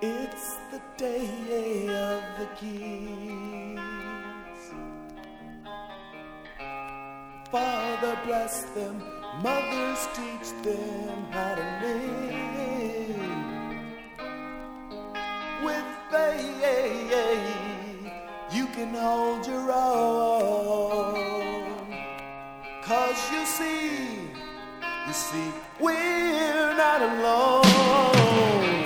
It's the day of the kids. Father bless them, mothers teach them how to live. With faith, you can hold your own. 'Cause you see, we're not alone.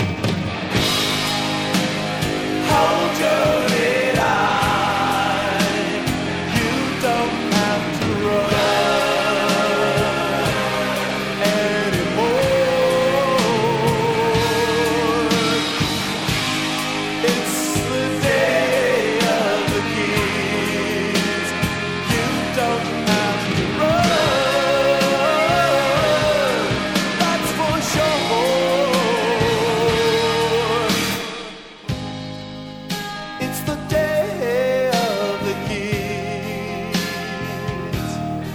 Hold your head high. You don't have to run anymore. It's the day of the kids. You don't have to run. That's for sure. It's the day of the kids.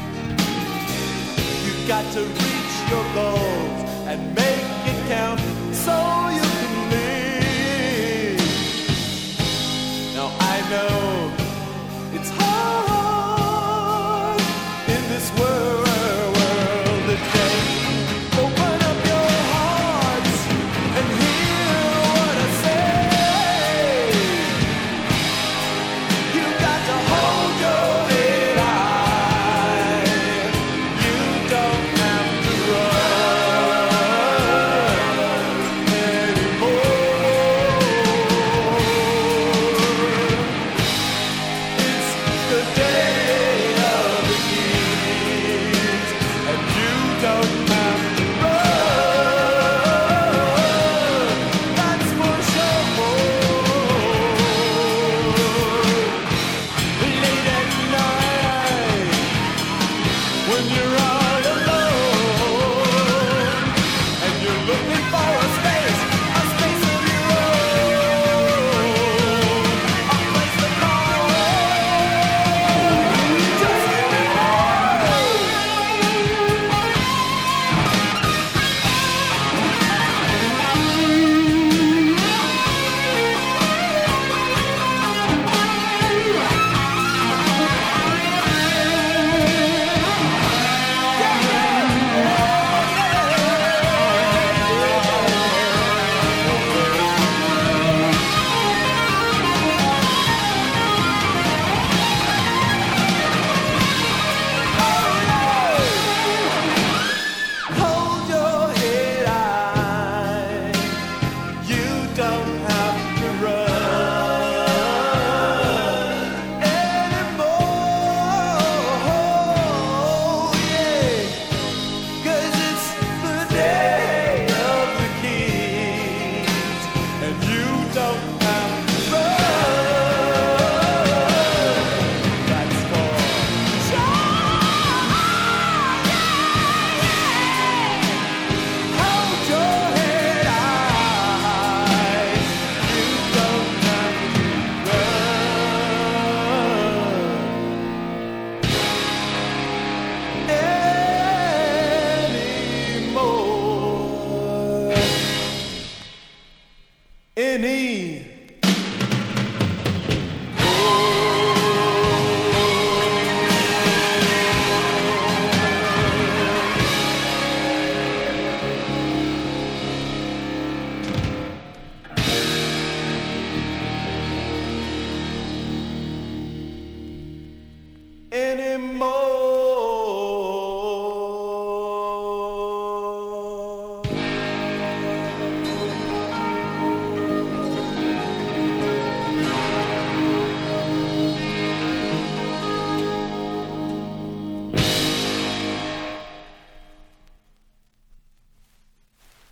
You got to reach your goals and make it count so you can live. Now I know it's hard.